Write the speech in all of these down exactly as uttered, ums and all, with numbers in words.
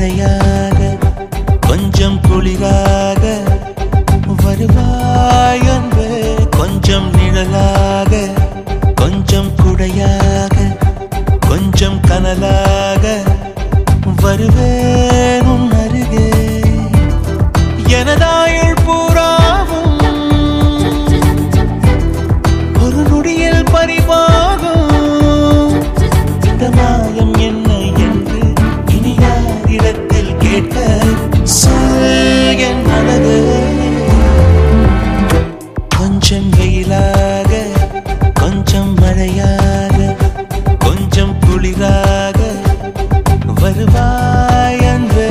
மழையாக கொஞ்சம் குளிராக வருவாய் அன்பே கொஞ்சம் நிழலாக கொஞ்சம் குடையாக கொஞ்சம் கனலாக வருவேன் உன் அருகே எனதாயுள் பூராவும் ஒரு நொடியில் பறிவாகும் இந்த மாயம் என்ன என்று இனி யாரிடத்தில் கேட்க சொல் என் அழகு கொஞ்சம் வெயிலாக கொஞ்சம் மழையாக கொஞ்சம் குளிராக வருவாய் அன்பே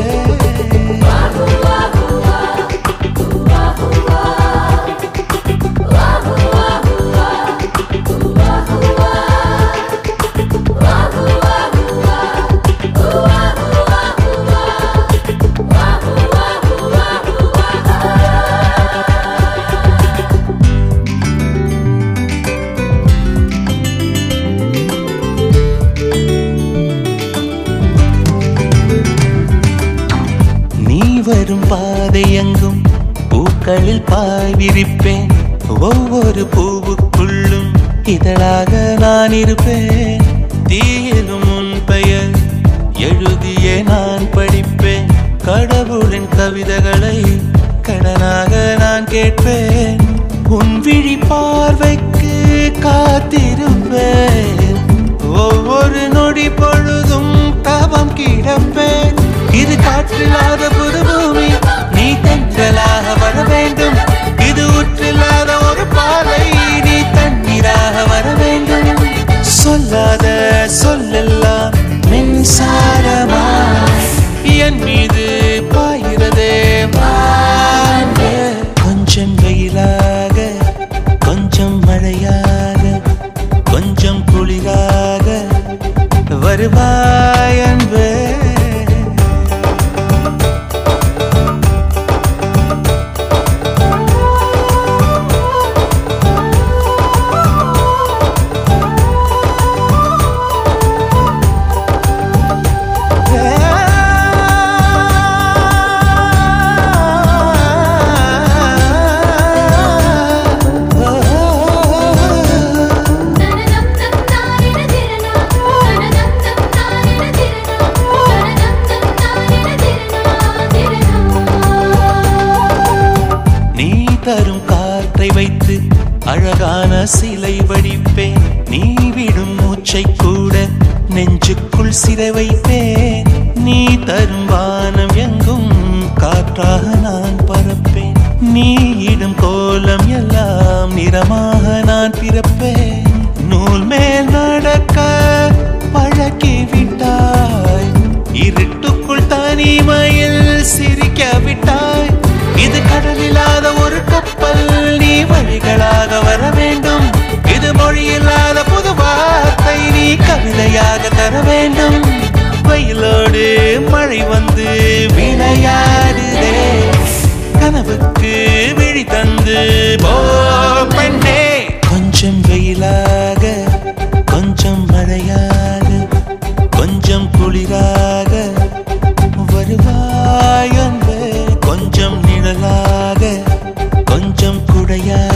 வரும் பாதை எங்கும் பூக்களில் பாய் விரிப்பேன் ஒவ்வொரு பூவுக்குள்ளும் இதழாக நான் இருப்பேன் தீயிலும் உன் பெயர் எழுதியே நான் படிப்பேன் கடவுளின் கவிதைகளை கடனாக நான் கேட்பேன் உன் விழி பார்வைக்கு காத்திருப்பேன் ஒவ்வொரு நொடி பொழுதும் தவம் கிடப்பேன் இது காற்றில்லாத புது பூமி நீ தென்றலாக வர வேண்டும் இது ஊற்றில்லாத ஒரு பாலை நீ தண்ணீராக வர வேண்டும் சொல்லாத சொல்லெல்லாம் மின்சாரமா என் மீது பாயிரதே கொஞ்சம் வெயிலாக கொஞ்சம் மழையாக கொஞ்சம் குளிராக வருவாய் அன்பே தரும் காற்றை வைத்து அழகான சிலை வடிப்பேன் நீ விடும் மூச்சை கூட நெஞ்சுக்குள் சிறை வைப்பேன் நீ தரும் வானம் எங்கும் காற்றாக நான் பறப்பேன் நீ இடும் கோலம் எல்லாம் நிறமாக நான் பிறப்பேன் நூல் மேல் நடக்க பழக்கி விட்டாய் இருட்டுக்குள் தனிமையில் சிரிக்க விட்டாய் இது கடலில்லாத ஒரு கப்பல் நீ வழிகளாக வர வேண்டும் இது மொழியில்லாத புது வார்த்தை நீ கவிதையாக தர வேண்டும் வெயிலோடு மழை வந்து விளையாடுதே கனவுக்கு விழி தந்து போ பெண்ணே கொஞ்சம் வெயிலாக கொஞ்சம் மழையாக கொஞ்சம் குளிராக வருவாய் அன்பே கொஞ்சம் நிழலாக கொஞ்சம் குடையாக